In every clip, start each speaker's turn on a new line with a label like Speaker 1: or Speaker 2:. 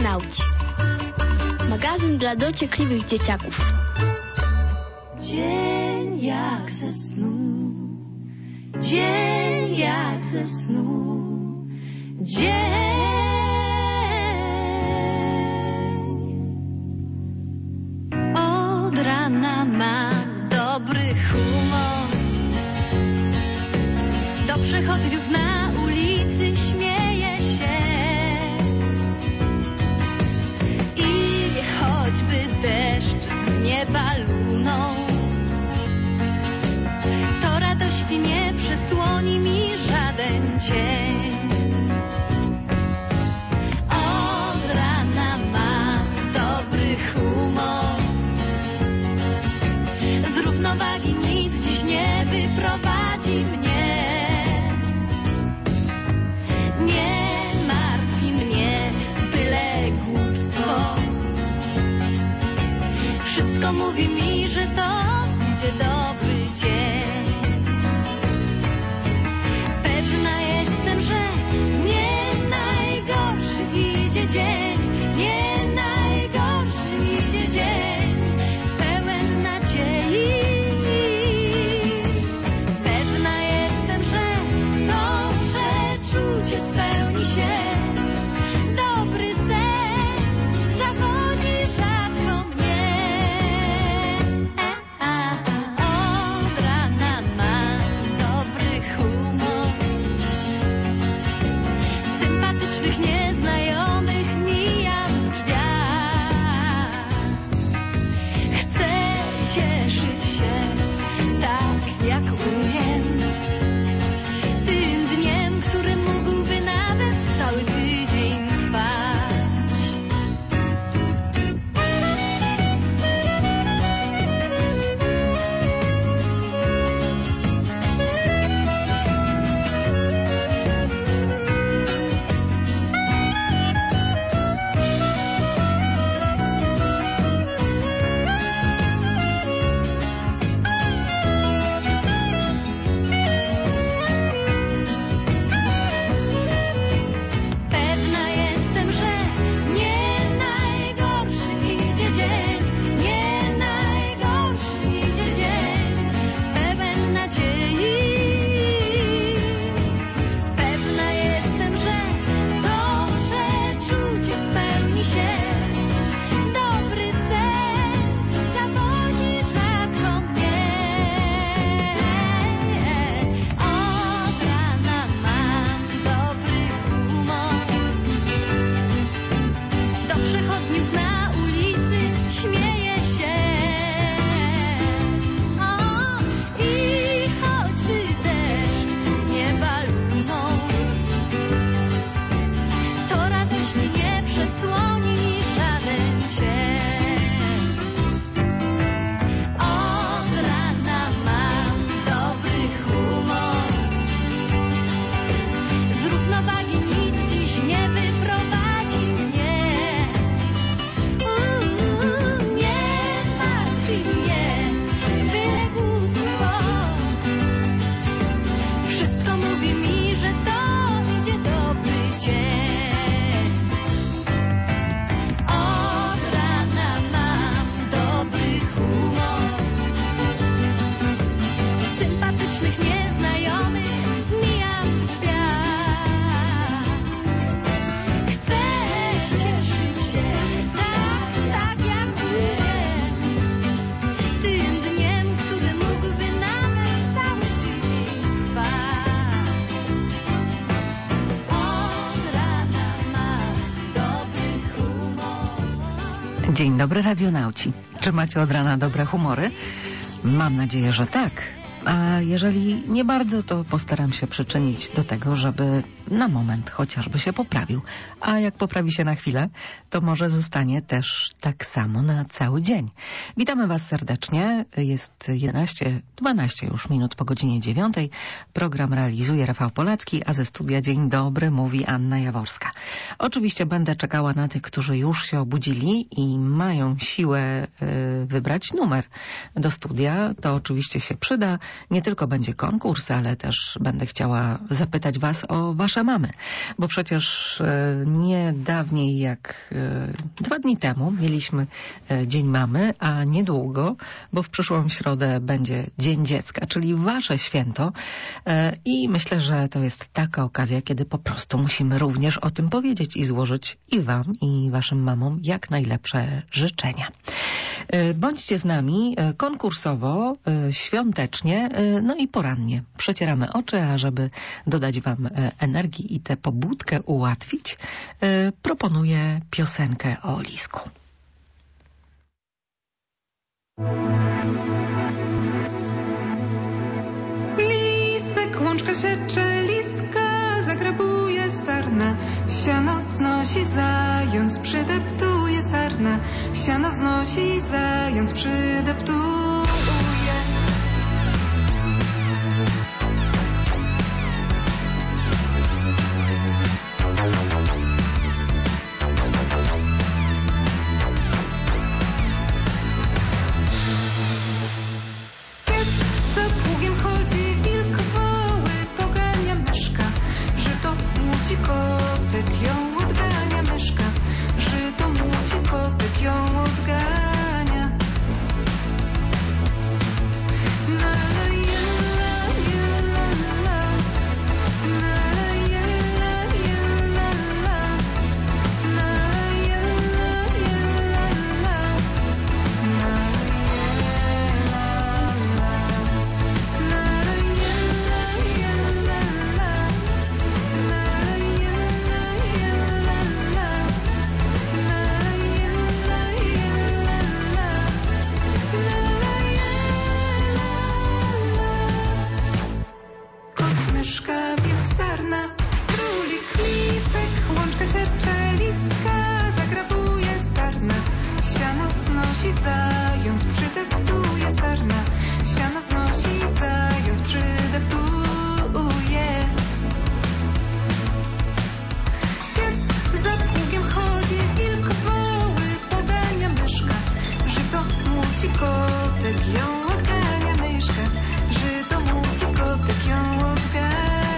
Speaker 1: Radionauci. Magazyn dla dociekliwych dzieciaków.
Speaker 2: Dzień jak ze snu, dzień jak ze snu, dzień. Od rana mam dobry humor, do przechodniów na ulicy śmieje się i choćby deszcz z nieba lunął, to radości nie przesłoni mi żaden cień. Od rana mam dobry humor, z równowagi nic dziś nie wyprowadzi mnie. Nie martwi mnie byle głupstwo, wszystko mówi mi, że to będzie dobry dzień. Pewna jestem, że nie najgorszy idzie dzień, nie najgorszy idzie dzień, pełen nadziei. Pewna jestem, że to przeczucie spełni się, dobry sen zawodzi rzadko mnie. Od rana mam dobry humor, sympatycznych nieznajomych mijam w drzwiach. Chcę cieszyć się tak jak umiem, tym dniem, który mógłby nawet cały tydzień trwać. Pewna jestem, że nie najgorszy idzie dzień, nie najgorszy idzie dzień, pełen nadziei. Pewna jestem, że to przeczucie spełni się, dobry sen zawodzi rzadko mnie. Od rana mam dobry humor, do przechodniów na ulicy śmieje się. I choćby deszcz z nieba lunął, to radości nie przesłoni mi żaden cień. Od rana mam dobry humor, z równowagi nic dziś nie wyprowadzi mnie. Nie martwi mnie byle głupstwo, wszystko mówi mi, że to idzie dobry dzień. Od rana mam dobry humor, sympatycznych nieznajomych mijam w drzwiach. Chcę cieszyć się tak jak umiem, tym dniem, który mógłby nawet cały tydzień trwać. Od rana mam dobry humor.
Speaker 3: Dzień dobry, radionauci. Czy macie od rana dobre humory? Mam nadzieję, że tak. A jeżeli nie bardzo, to postaram się przyczynić do tego, żeby na moment chociażby się poprawił. A jak poprawi się na chwilę, to może zostanie też tak samo na cały dzień. Witamy Was serdecznie. Jest 12 już minut po godzinie 9. Program realizuje Rafał Polacki, a ze studia Dzień Dobry mówi Anna Jaworska. Oczywiście będę czekała na tych, którzy już się obudzili i mają siłę wybrać numer do studia. To oczywiście się przyda. nie tylko będzie konkurs, ale też będę chciała zapytać was o wasze mamy. Bo przecież nie dawniej jak 2 dni temu mieliśmy Dzień Mamy, a niedługo, bo w przyszłą środę będzie Dzień Dziecka, czyli wasze święto. I myślę, że to jest taka okazja, kiedy po prostu musimy również o tym powiedzieć i złożyć i wam, i waszym mamom jak najlepsze życzenia. Bądźcie z nami konkursowo, świątecznie, no i porannie. Przecieramy oczy, a żeby dodać wam energii i tę pobudkę ułatwić, proponuję piosenkę o lisku.
Speaker 4: Lisek łączka siecze, liska zagrabuje sarna. Siano znosi, zając przydeptuje sarna. Siano znosi, zając przydeptuje. Pies za pługiem chodzi, wilk woły pogania myszka. Żyto młóci kotek, ją odgania myszka. Żyto młóci kotek, ją odgania. Na la jella, jella la. Na la jella, jella la. Na la jella, jella la. Na la jella la. Na la jella, jella la. Na la jella, jella la. Na la jella, jella la. Na la jella la. Kot, myszka, wilk, sarna, królik, lisek, łączka siecze, liska zagrabuje sarna. Siano znosi, zając przydeptuje sarna. Siano znosi, zając przydeptuje. Pies za pługiem chodzi, wilk woły pogania myszka. Żyto młóci kotek, ją odgania myszka. Żyto młóci kotek, ją odgania.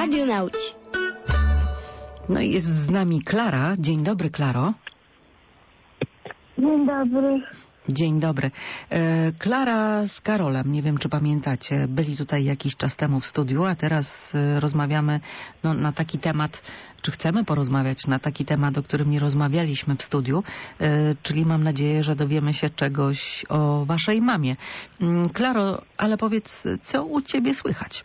Speaker 1: Radionauci.
Speaker 3: No i jest z nami Klara. Dzień dobry, Klaro.
Speaker 5: Dzień dobry.
Speaker 3: Dzień dobry. Klara z Karolem, nie wiem czy pamiętacie, byli tutaj jakiś czas temu w studiu, a teraz rozmawiamy na taki temat, czy chcemy porozmawiać na taki temat, o którym nie rozmawialiśmy w studiu, czyli mam nadzieję, że dowiemy się czegoś o waszej mamie. Klaro, ale powiedz, co u ciebie słychać?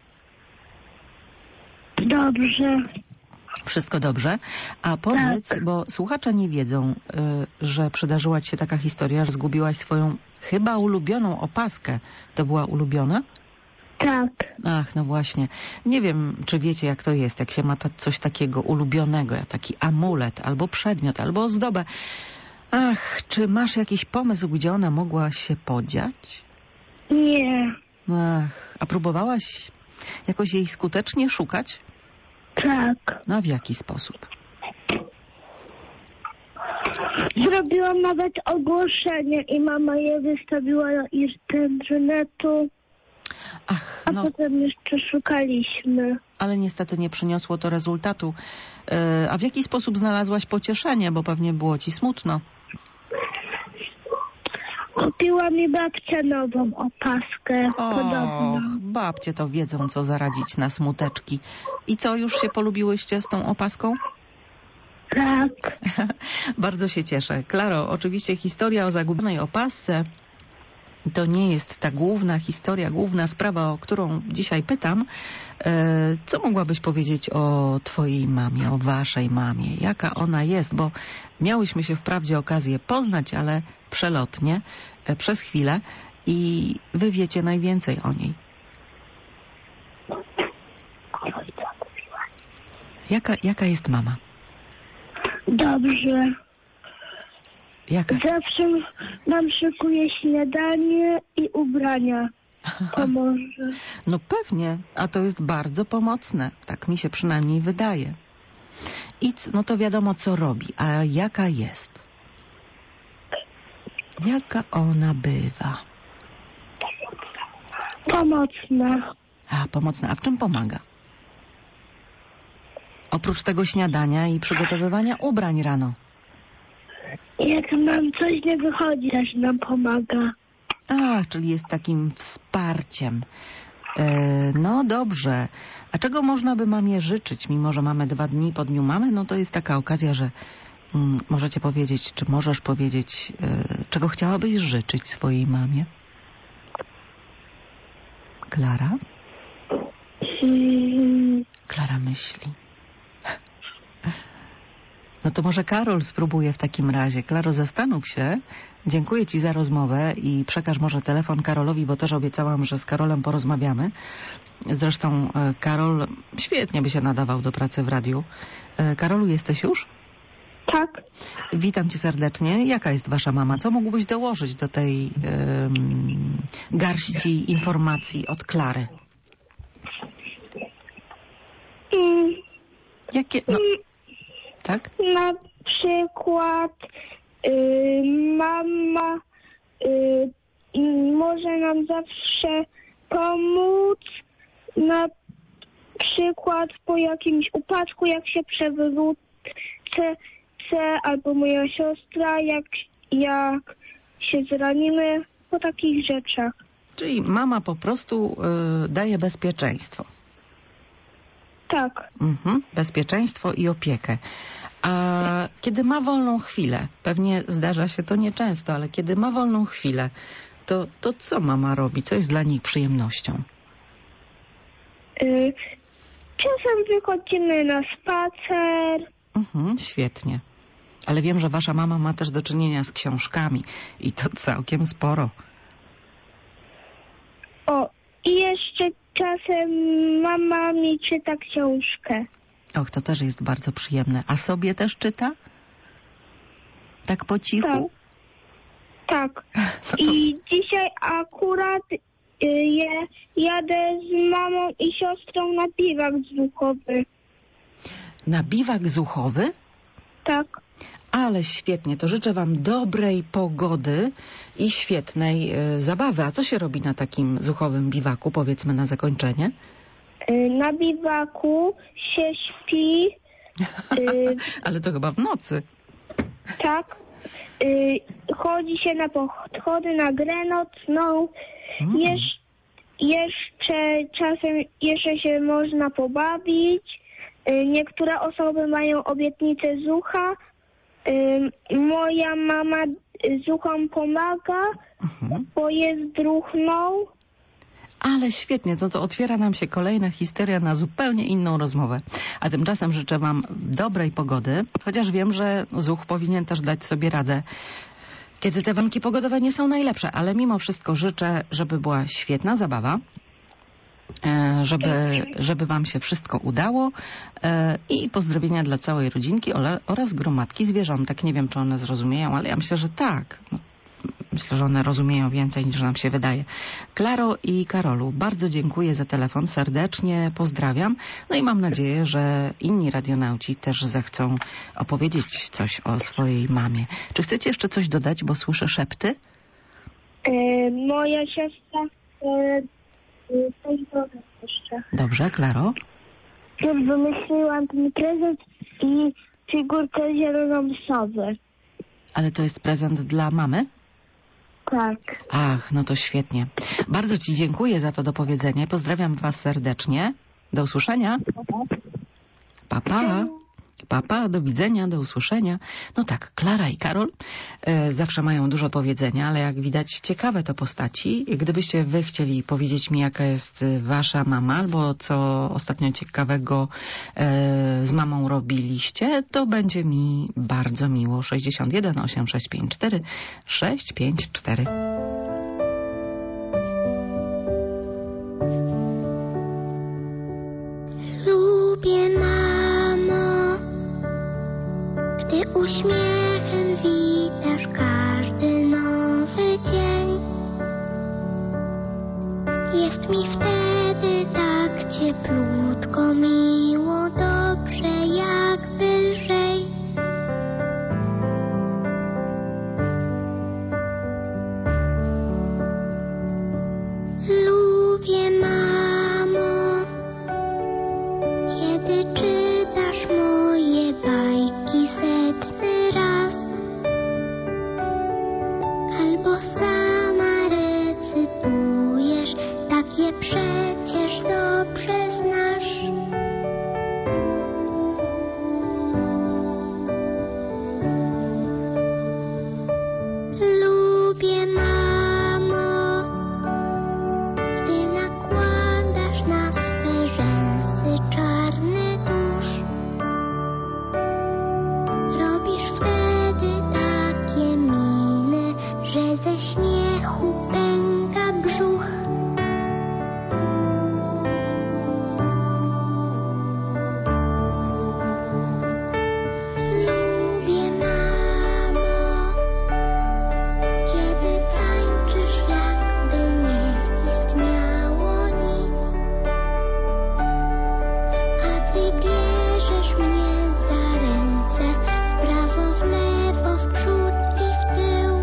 Speaker 5: Dobrze.
Speaker 3: Wszystko dobrze? A powiedz, bo słuchacze nie wiedzą, że przydarzyła ci się taka historia, że zgubiłaś swoją chyba ulubioną opaskę. To była ulubiona?
Speaker 5: Tak.
Speaker 3: Ach, no właśnie. Nie wiem, czy wiecie, jak to jest, jak się ma coś takiego ulubionego, taki amulet, albo przedmiot, albo ozdobę. Ach, czy masz jakiś pomysł, gdzie ona mogła się podziać?
Speaker 5: Nie.
Speaker 3: Ach, a próbowałaś jakoś jej skutecznie szukać?
Speaker 5: Tak.
Speaker 3: No, w jaki sposób?
Speaker 5: Zrobiłam nawet ogłoszenie i mama je wystawiła na internetu,
Speaker 3: Ach,
Speaker 5: a
Speaker 3: no,
Speaker 5: potem jeszcze szukaliśmy.
Speaker 3: ale niestety nie przyniosło to rezultatu. A w jaki sposób znalazłaś pocieszenie, bo pewnie było ci smutno?
Speaker 5: Kupiła mi babcia nową opaskę podobną.
Speaker 3: Babcie to wiedzą, co zaradzić na smuteczki. I co, już się polubiłyście z tą opaską?
Speaker 5: Tak.
Speaker 3: Bardzo się cieszę. Klaro, oczywiście historia o zagubionej opasce to nie jest ta główna historia, główna sprawa, o którą dzisiaj pytam. Co mogłabyś powiedzieć o twojej mamie, o waszej mamie? Jaka ona jest? Bo miałyśmy się wprawdzie okazję poznać, ale przelotnie, przez chwilę i wy wiecie najwięcej o niej. Jaka jest mama?
Speaker 5: Dobrze.
Speaker 3: Jaka?
Speaker 5: Zawsze nam szykuje śniadanie i ubrania. Pomoże.
Speaker 3: No pewnie, a to jest bardzo pomocne. Tak mi się przynajmniej wydaje. I no to wiadomo, co robi. A jaka jest? Jaka ona bywa?
Speaker 5: Pomocna.
Speaker 3: A, pomocna. A w czym pomaga? Oprócz tego śniadania i przygotowywania ubrań rano.
Speaker 5: Jak nam coś nie wychodzi, to się nam pomaga.
Speaker 3: Ach, czyli jest takim wsparciem. No dobrze. A czego można by mamie życzyć, mimo że mamy 2 dni po dniu mamy? No to jest taka okazja, że możecie powiedzieć, czy możesz powiedzieć, czego chciałabyś życzyć swojej mamie? Klara? Klara myśli. No to może Karol spróbuje w takim razie. Klaro, zastanów się. Dziękuję ci za rozmowę i przekaż może telefon Karolowi, bo też obiecałam, że z Karolem porozmawiamy. Zresztą Karol świetnie by się nadawał do pracy w radiu. Karolu, jesteś już?
Speaker 5: Tak.
Speaker 3: Witam cię serdecznie. Jaka jest wasza mama? Co mógłbyś dołożyć do tej garści informacji od Klary? Jakie? No. Tak?
Speaker 5: Na przykład mama może nam zawsze pomóc, na przykład po jakimś upadku, jak się przewrócę, albo moja siostra, jak się zranimy, po takich rzeczach.
Speaker 3: Czyli mama po prostu daje bezpieczeństwo.
Speaker 5: Tak.
Speaker 3: Bezpieczeństwo i opiekę. A kiedy ma wolną chwilę, pewnie zdarza się to nieczęsto, ale kiedy ma wolną chwilę, to co mama robi? Co jest dla niej przyjemnością?
Speaker 5: Czasem wychodzimy na spacer.
Speaker 3: Świetnie. Ale wiem, że wasza mama ma też do czynienia z książkami i to całkiem sporo.
Speaker 5: I jeszcze czasem mama mi czyta książkę.
Speaker 3: Och, to też jest bardzo przyjemne. A sobie też czyta? Tak po cichu?
Speaker 5: Tak. I dzisiaj akurat jadę z mamą i siostrą na biwak zuchowy.
Speaker 3: Na biwak zuchowy?
Speaker 5: Tak.
Speaker 3: Ale świetnie, to życzę wam dobrej pogody i świetnej zabawy. A co się robi na takim zuchowym biwaku, powiedzmy na zakończenie?
Speaker 5: Na biwaku się śpi.
Speaker 3: Ale to chyba w nocy.
Speaker 5: Tak. Chodzi się na podchody, na grę nocną. Jeszcze się można pobawić. Niektóre osoby mają obietnicę z ucha. Moja mama z uchą pomaga, bo jest druhną.
Speaker 3: Ale świetnie, to otwiera nam się kolejna historia na zupełnie inną rozmowę. A tymczasem życzę wam dobrej pogody, chociaż wiem, że zuch powinien też dać sobie radę, kiedy te warunki pogodowe nie są najlepsze, ale mimo wszystko życzę, żeby była świetna zabawa, żeby wam się wszystko udało i pozdrowienia dla całej rodzinki oraz gromadki zwierzątek. Nie wiem, czy one zrozumieją, ale ja myślę, że tak. Myślę, że one rozumieją więcej niż nam się wydaje. Klaro i Karolu, bardzo dziękuję za telefon, serdecznie pozdrawiam. No i mam nadzieję, że inni radionauci też zechcą opowiedzieć coś o swojej mamie. Czy chcecie jeszcze coś dodać, bo słyszę szepty?
Speaker 5: Moja siostra coś dodać jeszcze.
Speaker 3: Dobrze, Klaro?
Speaker 5: Już wymyśliłam ten prezent i figurkę zieloną sowy.
Speaker 3: Ale to jest prezent dla mamy?
Speaker 5: Tak.
Speaker 3: Ach, no to świetnie. Bardzo ci dziękuję za to dopowiedzenie. Pozdrawiam was serdecznie. Do usłyszenia. Pa, pa. Pa, pa, do widzenia, do usłyszenia. No tak, Klara i Karol zawsze mają dużo powiedzenia, ale jak widać ciekawe to postaci. Gdybyście wy chcieli powiedzieć mi, jaka jest wasza mama, albo co ostatnio ciekawego z mamą robiliście, to będzie mi bardzo miło. 61 8654 654.
Speaker 6: Lubię gdy uśmiechem witasz każdy nowy dzień. Jest mi wtedy tak cieplutko, miło, dobrze, jakby lżej. Lubię, mamo, kiedy czytasz moje bajki setny raz, albo sama recytujesz, tak je przecież dobrze znasz. Lubię, mamo, gdy nakładasz na swe rzęsy czarny tusz. Robisz wtedy takie miny, że ze śmiechu pęka brzuch. Lubię, mamo, kiedy tańczysz, jakby nie istniało nic, a ty bierzesz mnie za ręce w prawo, w lewo, w przód i w tył.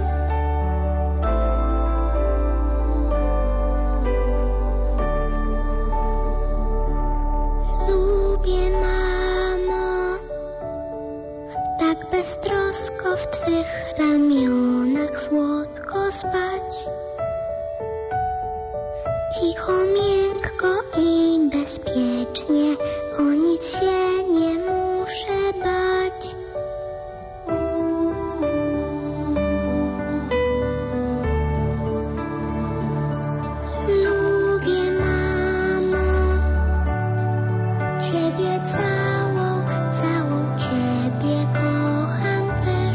Speaker 6: Lubię, mamo, tak beztrosko w twych ramionach słodko spać. Cicho, miękko i bezpiecznie, o nic się nie muszę bać. Lubię, mamo, ciebie całą, całą ciebie kocham też.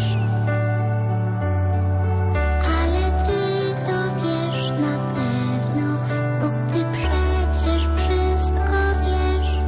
Speaker 6: Ale ty to wiesz na pewno, bo ty przecież wszystko wiesz.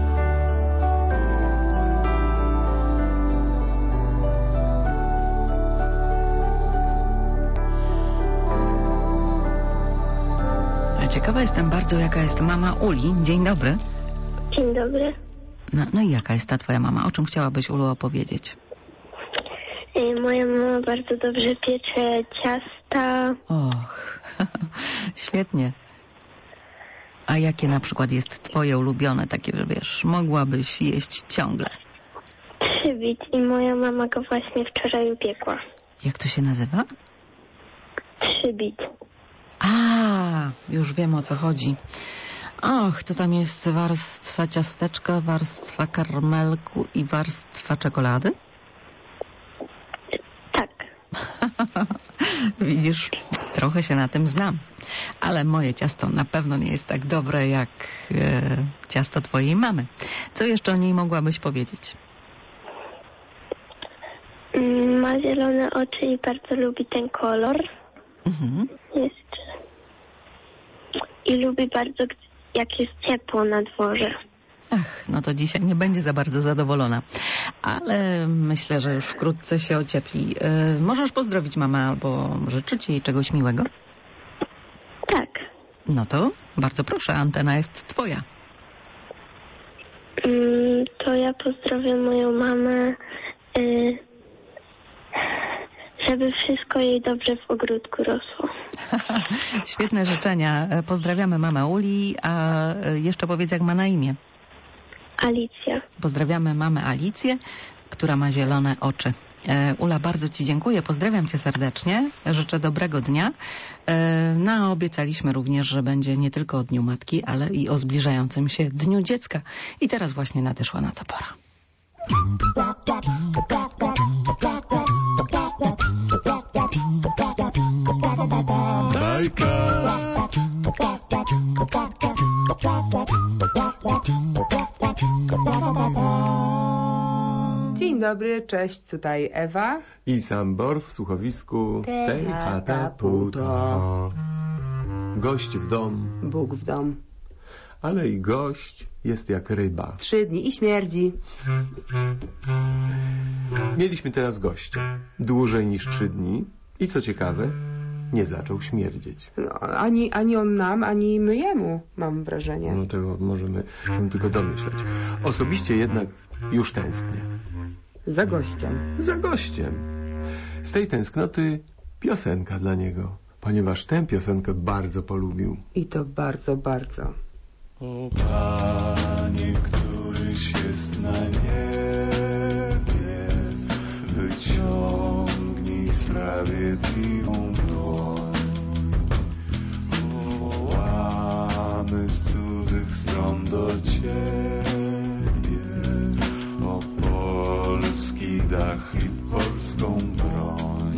Speaker 3: A ciekawa jestem bardzo, jaka jest mama Uli. Dzień dobry.
Speaker 5: Dzień dobry.
Speaker 3: No i jaka jest ta twoja mama? O czym chciałabyś, Ulu, opowiedzieć?
Speaker 5: Moja mama bardzo dobrze piecze ciasta.
Speaker 3: Och, świetnie. A jakie na przykład jest twoje ulubione, takie, że wiesz, mogłabyś jeść ciągle?
Speaker 5: Przybit i moja mama go właśnie wczoraj upiekła.
Speaker 3: Jak to się nazywa?
Speaker 5: Przybit.
Speaker 3: A, już wiem, o co chodzi. Och, to tam jest warstwa ciasteczka, warstwa karmelku i warstwa czekolady?
Speaker 5: Tak.
Speaker 3: Widzisz, trochę się na tym znam. Ale moje ciasto na pewno nie jest tak dobre jak ciasto twojej mamy. Co jeszcze o niej mogłabyś powiedzieć?
Speaker 5: Ma zielone oczy i bardzo lubi ten kolor. Jeszcze. I lubi bardzo, jak jest ciepło na dworze.
Speaker 3: Ach, no to dzisiaj nie będzie za bardzo zadowolona. Ale myślę, że już wkrótce się ociepli. Możesz pozdrowić mamę albo życzyć jej czegoś miłego?
Speaker 5: Tak.
Speaker 3: No to bardzo proszę, antena jest twoja.
Speaker 5: To ja pozdrowię moją mamę, żeby wszystko jej dobrze w ogródku rosło.
Speaker 3: Świetne życzenia. Pozdrawiamy mamę Uli, a jeszcze powiedz, jak ma na imię.
Speaker 5: Alicja.
Speaker 3: Pozdrawiamy mamę Alicję, która ma zielone oczy. Ula, bardzo ci dziękuję, pozdrawiam cię serdecznie, życzę dobrego dnia. No, obiecaliśmy również, że będzie nie tylko o Dniu Matki, ale i o zbliżającym się Dniu Dziecka. I teraz właśnie nadeszła na to pora.
Speaker 7: Dzień dobry, cześć, tutaj Ewa
Speaker 8: i Sambor w słuchowisku tej chata puta. Gość w dom,
Speaker 7: Bóg w dom.
Speaker 8: ale i gość jest jak ryba.
Speaker 7: 3 dni i śmierdzi.
Speaker 8: Mieliśmy teraz gościa. Dłużej niż 3 dni i co ciekawe, nie zaczął śmierdzieć.
Speaker 7: No, ani on nam, ani my jemu, mam wrażenie.
Speaker 8: No tego możemy się tylko domyślać. Osobiście jednak już tęsknię.
Speaker 7: Za gościem.
Speaker 8: Za gościem. Z tej tęsknoty piosenka dla niego, ponieważ tę piosenkę bardzo polubił.
Speaker 7: I to bardzo, bardzo.
Speaker 9: O Panie, któryś jest na niebie, wyciągnij sprawiedliwą dłoń. Wołamy z cudzych stron do Ciebie, o polski dach i polską broń.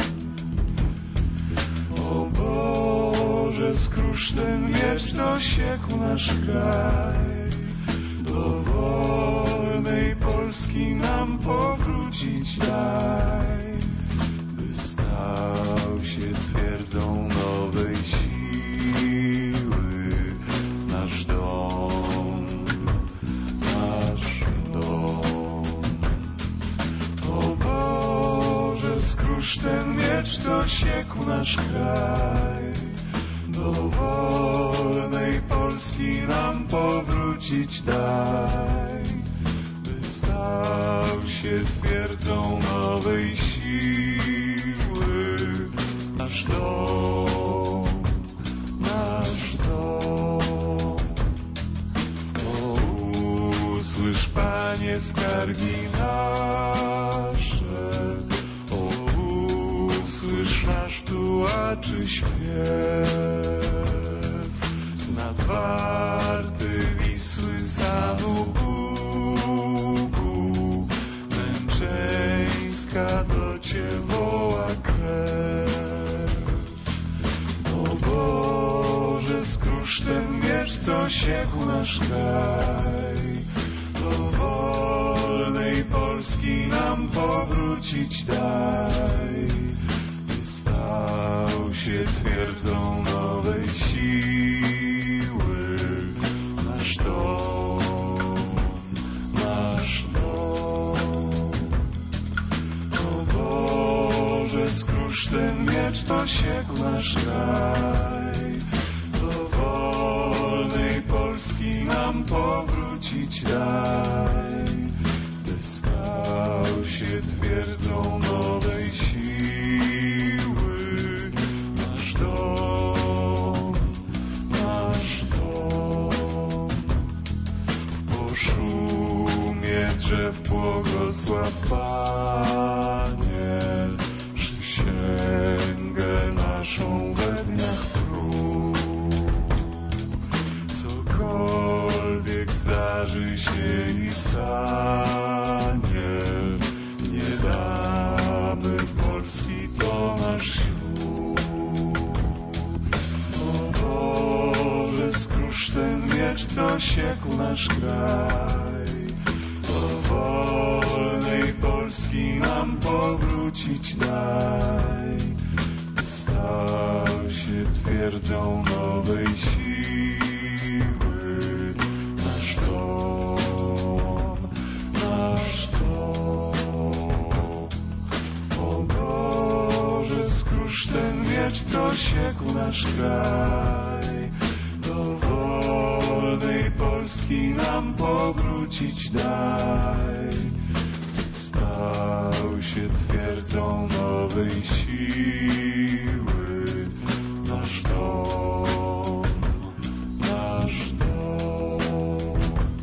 Speaker 9: O Boże, skrusz ten miecz, co siekł nasz kraj, do wolnej Polski nam powrócić daj, by stał się twierdzą nowej siły nasz dom, nasz dom. O Boże, skrusz ten miecz, co siekł nasz kraj, do wolnej Polski nam powrócić daj, by stał się twierdzą nowej siły nasz dom, nasz dom. O, usłysz, Panie, skargi nasze, o, usłysz nasz tułaczy śpiew, z nadwarty Wisły sanu Bugu, męczeńska do Cię woła krew. O Boże, skrusz ten miecz, co siekł nasz kraj, do wolnej Polski nam powrócić daj, by stał się twierdzą nowej siły nasz dom, nasz dom. O Boże, skrusz ten miecz, to siekł nasz kraj, do wolnej Polski nam powrócić daj, by stał się twierdzą nowej siły nasz dom, nasz dom. drzew błogosław, Panie, przysięgę naszą we dniach prób. Cokolwiek zdarzy się i stanie, nie damy Polski, to nasz ślub. O Boże, skrusz ten miecz, co siekł nasz kraj. Do wolnej Polski nam powrócić daj. Stał się twierdzą nowej siły nasz dom, nasz dom. O Boże, skrusz ten miecz, co siekł nasz kraj. Do wolnej Polski nam powrócić daj. Stał się twierdzą nowej siły nasz dom, nasz dom.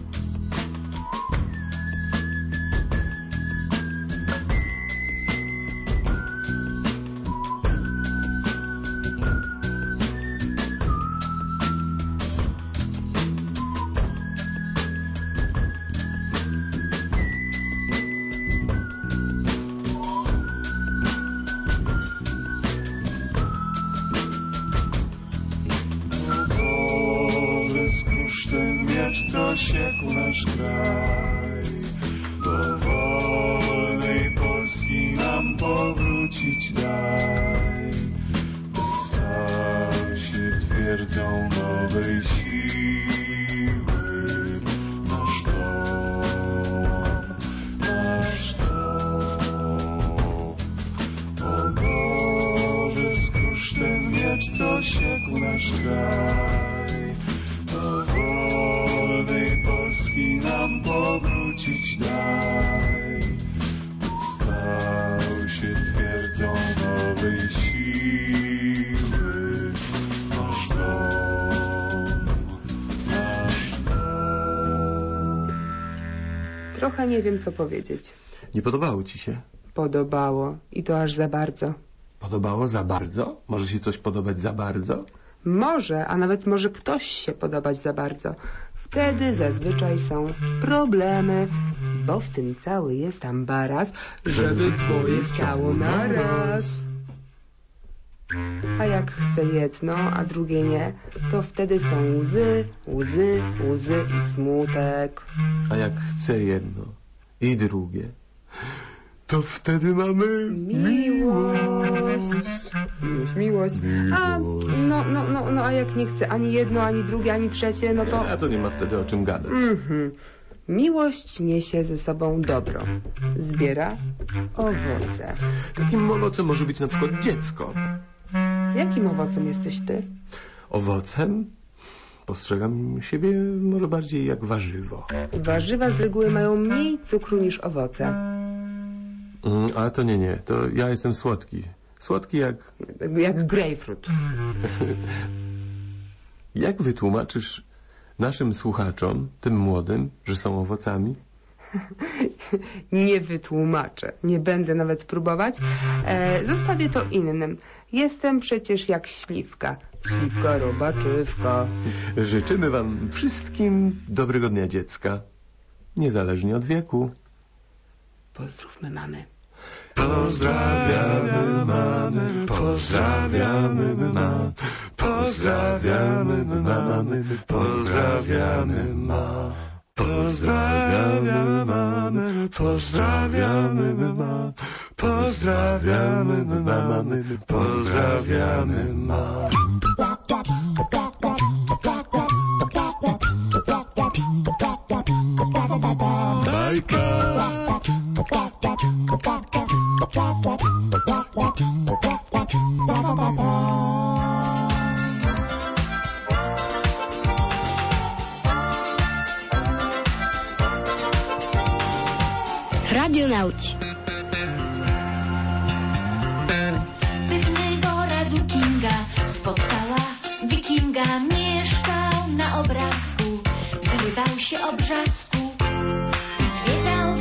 Speaker 9: Co siekł nasz kraj, do wolnej Polski nam powrócić daj. Stał się twierdzą nowej siły nasz dom, nasz dom. O Boże, skrusz ten miecz, co siekł nasz kraj. Do wolnej Polski nam powrócić daj. Stał się twierdzą nowej siły nasz dom, nasz dom.
Speaker 7: Trochę nie wiem, co powiedzieć.
Speaker 8: Nie podobało ci się?
Speaker 7: Podobało. I to aż za bardzo.
Speaker 8: Podobało za bardzo? Może się coś podobać za bardzo?
Speaker 7: Może, a nawet może ktoś się podobać za bardzo. Wtedy zazwyczaj są problemy, bo w tym cały jest ambaras, żeby twoje chciało naraz. A jak chce jedno, a drugie nie, to wtedy są łzy, łzy, łzy i smutek.
Speaker 8: A jak chce jedno i drugie, to wtedy mamy
Speaker 7: miłość. Miłość. A a jak nie chce ani jedno, ani drugie, ani trzecie, no to...
Speaker 8: A to nie ma wtedy o czym gadać.
Speaker 7: Miłość niesie ze sobą dobro. Zbiera owoce.
Speaker 8: Takim owocem może być na przykład dziecko.
Speaker 7: Jakim owocem jesteś ty?
Speaker 8: Owocem? Postrzegam siebie może bardziej jak warzywo.
Speaker 7: Warzywa z reguły mają mniej cukru niż owoce.
Speaker 8: Ale to nie. To ja jestem słodki. Słodki jak...
Speaker 7: Jak grejpfrut.
Speaker 8: Jak wytłumaczysz naszym słuchaczom, tym młodym, że są owocami?
Speaker 7: Nie wytłumaczę. Nie będę nawet próbować. Zostawię to innym. Jestem przecież jak śliwka. Śliwka robaczywka.
Speaker 8: Życzymy wam wszystkim dobrego dnia dziecka. Niezależnie od wieku.
Speaker 7: Pozdrówmy mamy.
Speaker 9: Pozdrawiamy mamy, pozdrawiamy mamy, pozdrawiamy mamy, pozdrawiamy mamy. Pozdrawiamy mamy, pozdrawiamy mamy, pozdrawiamy mamy, pozdrawiamy mamy. Bajka.
Speaker 1: Radionauci.
Speaker 2: Pewnego razu Kinga spotkała wikinga, mieszkał na obrazku, zrywał się obrzasku, zwiedzał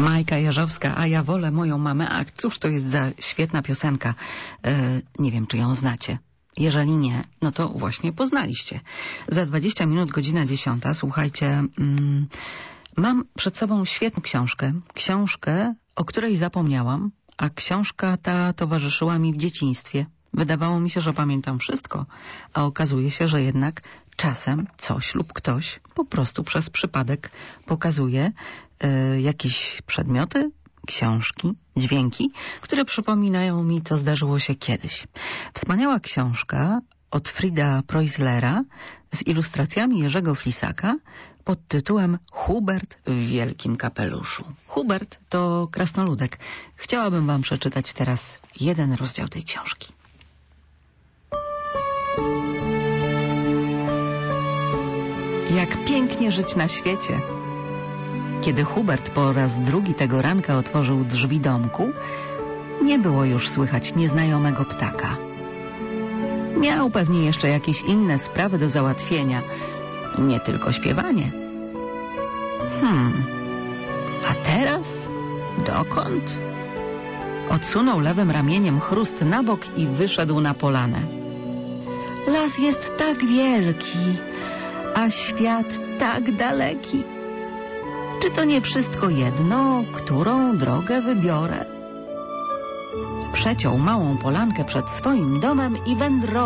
Speaker 3: Majka Jeżowska, a ja wolę moją mamę. A cóż to jest za świetna piosenka? Nie wiem, czy ją znacie. Jeżeli nie, no to właśnie poznaliście. Za 20 minut, godzina 10. Słuchajcie, mam przed sobą świetną książkę. Książkę, o której zapomniałam, a książka ta towarzyszyła mi w dzieciństwie. Wydawało mi się, że pamiętam wszystko, a okazuje się, że jednak czasem coś lub ktoś po prostu przez przypadek pokazuje jakieś przedmioty, książki, dźwięki, które przypominają mi, co zdarzyło się kiedyś. Wspaniała książka od Frida Preußlera z ilustracjami Jerzego Flisaka pod tytułem Hubert w wielkim kapeluszu. Hubert to krasnoludek. Chciałabym wam przeczytać teraz jeden rozdział tej książki. Jak pięknie żyć na świecie. Kiedy Hubert po raz drugi tego ranka otworzył drzwi domku, nie było już słychać nieznajomego ptaka. Miał pewnie jeszcze jakieś inne sprawy do załatwienia, nie tylko śpiewanie. A teraz? Dokąd? Odsunął lewym ramieniem chrust na bok i wyszedł na polanę. Las jest tak wielki, a świat tak daleki. Czy to nie wszystko jedno, którą drogę wybiorę? Przeciął małą polankę przed swoim domem i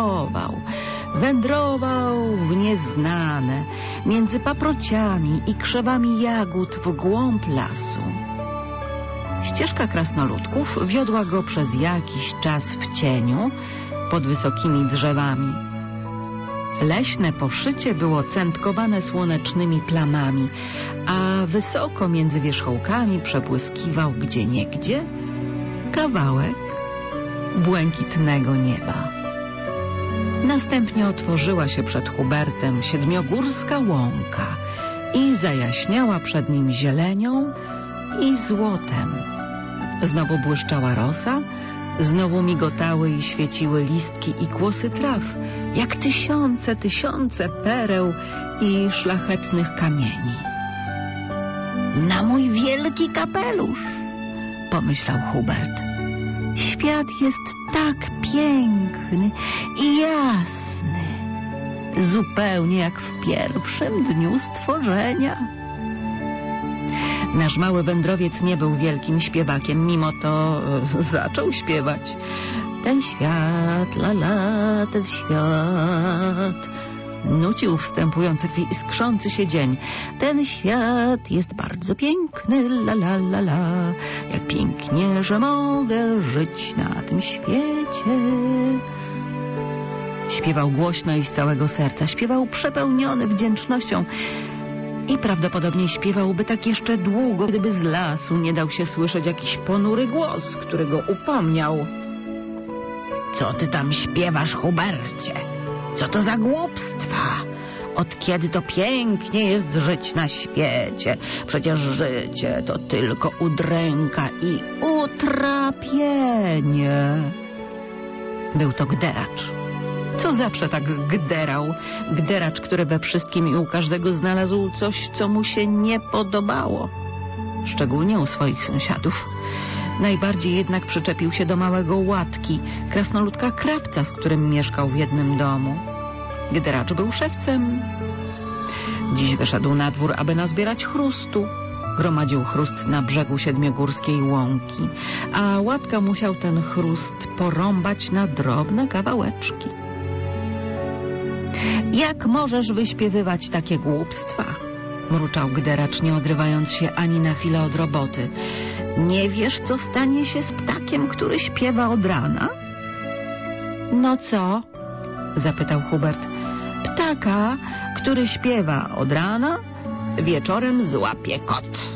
Speaker 3: wędrował w nieznane, między paprociami i krzewami jagód w głąb lasu. Ścieżka krasnoludków wiodła go przez jakiś czas w cieniu pod wysokimi drzewami. Leśne poszycie było cętkowane słonecznymi plamami, a wysoko między wierzchołkami przebłyskiwał gdzieniegdzie kawałek błękitnego nieba. Następnie otworzyła się przed Hubertem siedmiogórska łąka i zajaśniała przed nim zielenią i złotem. Znowu błyszczała rosa, znowu migotały i świeciły listki i kłosy traw, jak tysiące pereł i szlachetnych kamieni. Na mój wielki kapelusz, pomyślał Hubert. Świat jest tak piękny i jasny, zupełnie jak w pierwszym dniu stworzenia. Nasz mały wędrowiec nie był wielkim śpiewakiem, mimo to zaczął śpiewać. Ten świat, ten świat, nucił wstępujący w iskrzący się dzień. Ten świat jest bardzo piękny, jak pięknie, że mogę żyć na tym świecie. Śpiewał głośno i z całego serca, śpiewał przepełniony wdzięcznością i prawdopodobnie śpiewałby tak jeszcze długo, gdyby z lasu nie dał się słyszeć jakiś ponury głos, który go upomniał. Co ty tam śpiewasz, Hubercie? Co to za głupstwa? Od kiedy to pięknie jest żyć na świecie? Przecież życie to tylko udręka i utrapienie. Był to gderacz. Co zawsze tak gderał? Gderacz, który we wszystkim i u każdego znalazł coś, co mu się nie podobało. Szczególnie u swoich sąsiadów. Najbardziej jednak przyczepił się do małego Łatki, krasnoludka krawca, z którym mieszkał w jednym domu. Gderacz był szewcem. Dziś wyszedł na dwór, aby nazbierać chrustu. Gromadził chrust na brzegu siedmiogórskiej łąki, a Łatka musiał ten chrust porąbać na drobne kawałeczki. Jak możesz wyśpiewywać takie głupstwa? Mruczał gderacz, nie odrywając się ani na chwilę od roboty. Nie wiesz, co stanie się z ptakiem, który śpiewa od rana? No co? Zapytał Hubert. Ptaka, który śpiewa od rana, wieczorem złapie kot.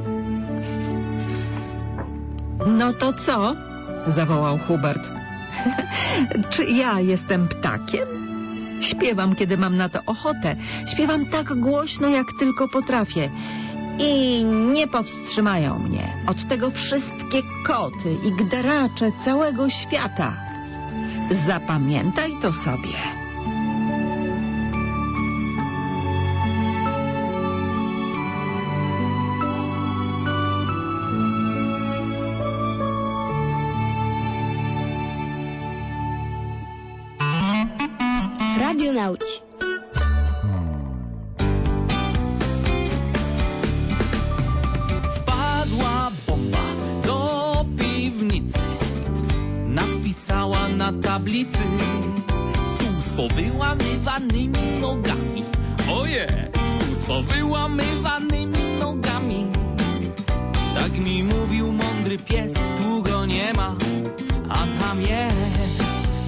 Speaker 3: No to co? Zawołał Hubert. Czy ja jestem ptakiem? Śpiewam, kiedy mam na to ochotę. Śpiewam tak głośno, jak tylko potrafię. I nie powstrzymają mnie od tego wszystkie koty i gderacze całego świata. Zapamiętaj to sobie.
Speaker 1: radiu Nauci.
Speaker 10: Wpadła bomba do piwnicy, napisała na tablicy: stół z powyłamywanymi nogami. Oje, stół z powyłamywanymi nogami. Tak mi mówił mądry pies, tu go nie ma, a tam jest.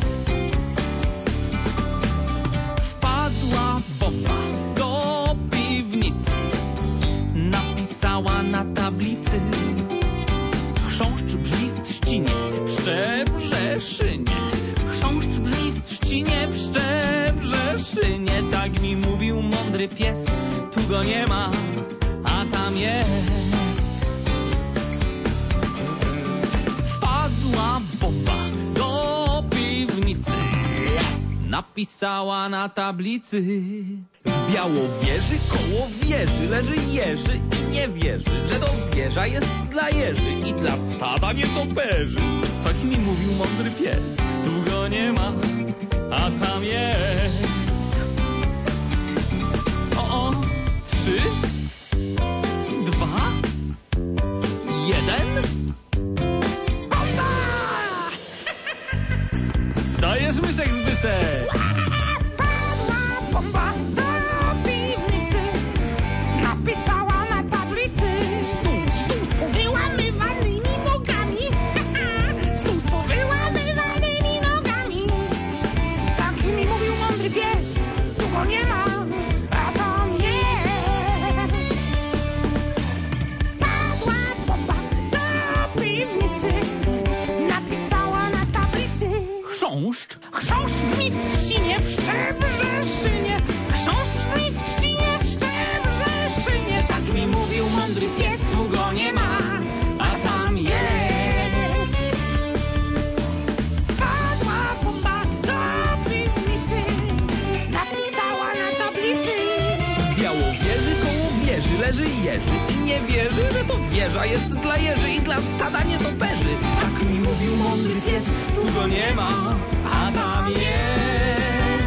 Speaker 10: Wpadła bomba do piwnicy, napisała na tablicy: chrząszcz brzmi w trzcinie, w Szczebrzeszynie. Chrząszcz brzmi w trzcinie, w Szczebrzeszynie. Tak mi mówił mądry pies, tu go nie ma, a tam jest. Wpadła bomba do piwnicy, napisała na tablicy: w Białowieży koło wieży leży Jerzy i nie wierzy, że to wieża jest dla jeży i dla stada nietoperzy. Tak mi mówił mądry pies, tu go nie ma, a tam jest. O, 3, 2, 1. Bomba! Dajesz Myszek Zbyszek!
Speaker 11: Bomba do piwnicy, napisała na tablicy: stół z powyłamywanymi nogami. Stół z powyłamywanymi nogami. Tak mi mówił mądry pies, tu go nie ma, a tam jest. Padła bomba do piwnicy, napisała na tablicy:
Speaker 10: Chrząszcz
Speaker 11: brzmi w trzcinie, w Szczebrzeszynie. Chrząszcz brzmi w trzcinie, w Szczebrzeszynie.
Speaker 10: Tak mi mówił mądry pies, tu go nie ma, a tam jest.
Speaker 11: Wpadła bomba do piwnicy, napisała na tablicy:
Speaker 10: W Białowieży koło wieży leży Jerzy i nie wierzy, że to wieża jest dla jeży i dla stada nietoperzy. Tak mi mówił mądry pies, tu go nie ma, a tam jest.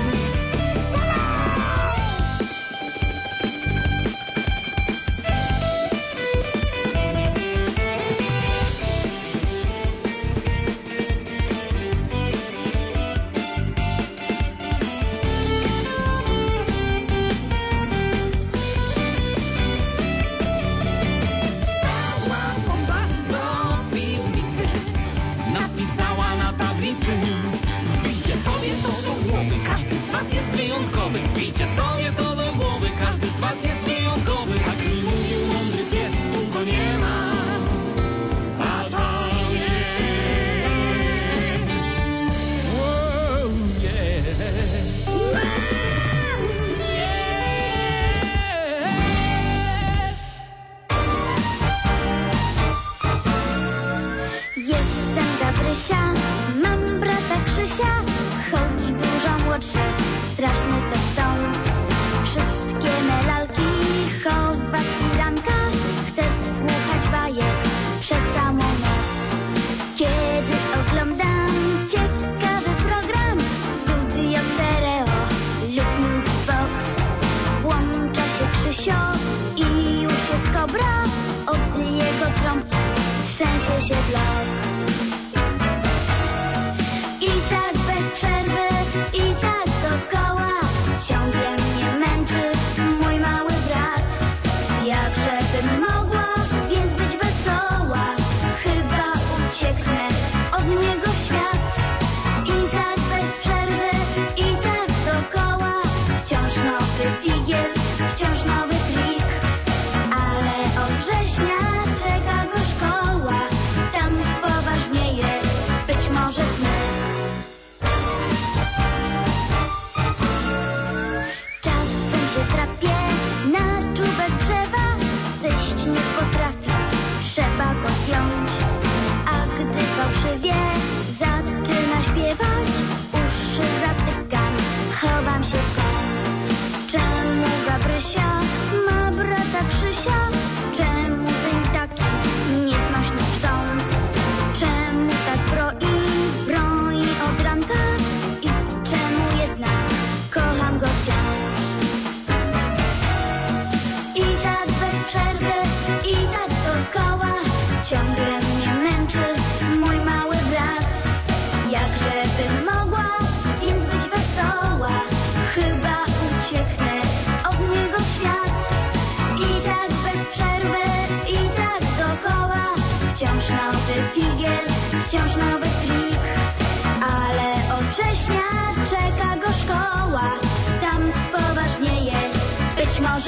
Speaker 10: Napisała na tablicy: wbijcie sobie to do głowy, każdy z was jest wyjątkowy. Wbijcie sobie to do głowy, każdy z was jest wyjątkowy. Tak mi mówił mądry pies, tu go nie ma, a tam jest. Wow, yeah.
Speaker 6: Jestem Gabrysia, mam brata Krzysia, choć dużo młodszy, straszny to wstąd. Wszystkie me lalki chowa w firankach, chcę słuchać bajek przez samą noc. Kiedy oglądam ciekawy program, Studio Stereo lub Music Box, włącza się Krzysio i już jest kobra, od jego trąbki trzęsie się blok. I tak bez przerwy, i tak dokoła,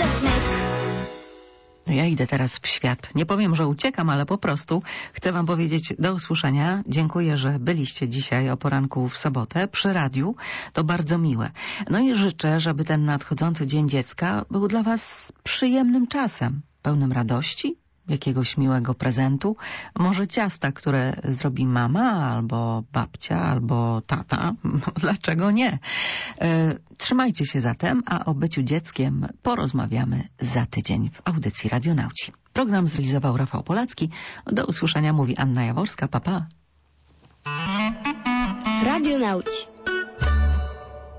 Speaker 6: przez myk.
Speaker 3: No ja idę teraz w świat. Nie powiem, że uciekam, ale po prostu chcę wam powiedzieć do usłyszenia. Dziękuję, że byliście dzisiaj o poranku w sobotę przy radiu. To bardzo miłe. No i życzę, żeby ten nadchodzący Dzień Dziecka był dla was przyjemnym czasem, pełnym radości, jakiegoś miłego prezentu, może ciasta, które zrobi mama, albo babcia, albo tata. Dlaczego nie? Trzymajcie się zatem, a o byciu dzieckiem porozmawiamy za tydzień w audycji Radionauci. Program zrealizował Rafał Polacki. Do usłyszenia mówi Anna Jaworska. Pa, pa.
Speaker 1: Radionauci.